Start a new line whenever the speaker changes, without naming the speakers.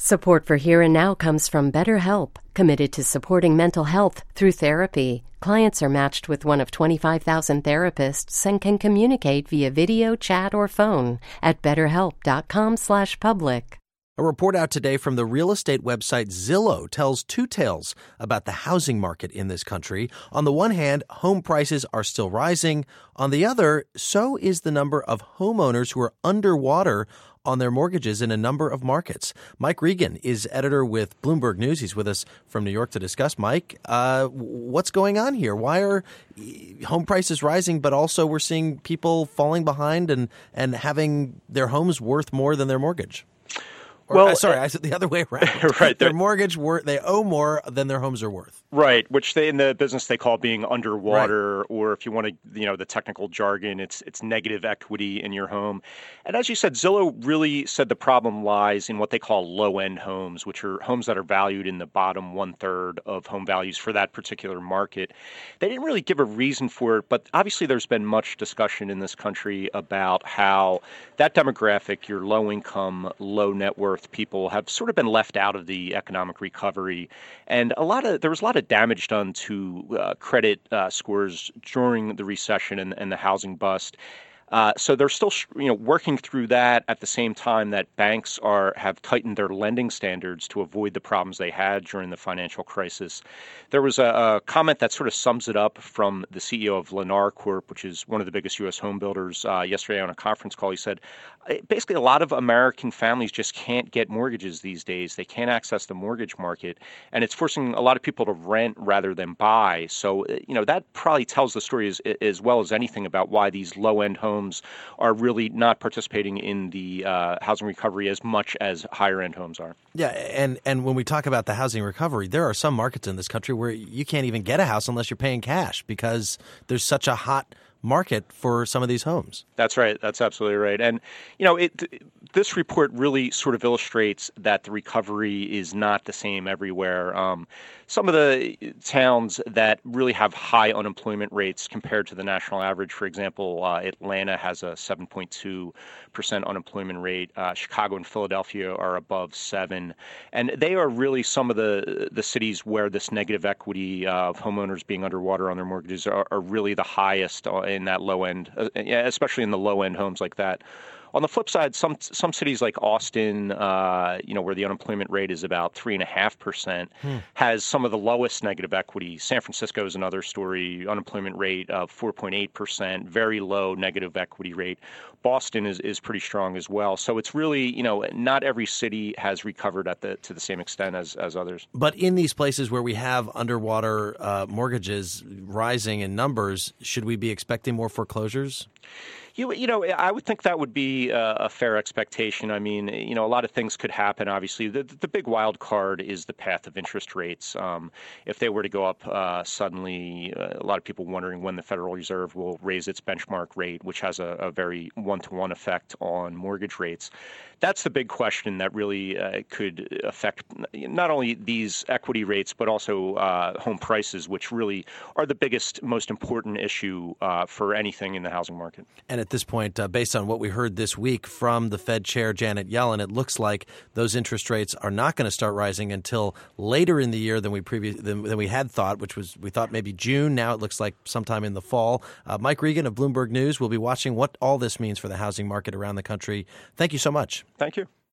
Support for Here and Now comes from BetterHelp, committed to supporting mental health through therapy. Clients are matched with one of 25,000 therapists and can communicate via video, chat, or phone at betterhelp.com/public.
A report out today from the real estate website Zillow tells two tales about the housing market in this country. On the one hand, home prices are still rising. On the other, so is the number of homeowners who are underwater on their mortgages in a number of markets. Mike Regan is editor with Bloomberg News. He's with us from New York to discuss. Mike, what's going on here? Why are home prices rising, but also we're seeing people falling behind and having their homes worth more than their mortgage? I said the other way around.
Right.
Their mortgage they owe more than their homes are worth.
Right, which they in the business they call being underwater, right. Or if you want to, the technical jargon, it's negative equity in your home. And as you said, Zillow really said the problem lies in what they call low-end homes, which are homes that are valued in the bottom 1/3 of home values for that particular market. They didn't really give a reason for it, but obviously there's been much discussion in this country about how that demographic, your low-income, low-net-worth people, have sort of been left out of the economic recovery. And there was a lot of damage done to credit scores during the recession and the housing bust. So they're still, working through that at the same time that banks have tightened their lending standards to avoid the problems they had during the financial crisis. There was a comment that sort of sums it up from the CEO of Lennar Corp, which is one of the biggest U.S. home builders, yesterday on a conference call. He said, basically, a lot of American families just can't get mortgages these days. They can't access the mortgage market, and it's forcing a lot of people to rent rather than buy. So, that probably tells the story as well as anything about why these low-end homes are really not participating in the housing recovery as much as higher-end homes are.
Yeah, and when we talk about the housing recovery, there are some markets in this country where you can't even get a house unless you're paying cash because there's such a hot market for some of these homes.
That's right. That's absolutely right. And, this report really sort of illustrates that the recovery is not the same everywhere. Some of the towns that really have high unemployment rates compared to the national average, for example, Atlanta has a 7.2% unemployment rate. Chicago and Philadelphia are above 7%. And they are really some of the cities where this negative equity of homeowners being underwater on their mortgages are really the highest in that low end, especially in the low end homes like that. On the flip side, some cities like Austin, where the unemployment rate is about 3.5%, has some of the lowest negative equity. San Francisco is another story, unemployment rate of 4.8%, very low negative equity rate. Boston is pretty strong as well. So it's really, not every city has recovered to the same extent as others.
But in these places where we have underwater mortgages rising in numbers, should we be expecting more foreclosures?
I would think that would be a fair expectation. I mean, a lot of things could happen. Obviously, the big wild card is the path of interest rates. If they were to go up suddenly, a lot of people wondering when the Federal Reserve will raise its benchmark rate, which has a very one-to-one effect on mortgage rates. That's the big question that really could affect not only these equity rates, but also home prices, which really are the biggest, most important issue for anything in the housing market.
And at this point, based on what we heard this week from the Fed Chair Janet Yellen, it looks like those interest rates are not going to start rising until later in the year than we had thought, which was we thought maybe June. Now it looks like sometime in the fall. Mike Regan of Bloomberg News will be watching what all this means for the housing market around the country. Thank you so much.
Thank you.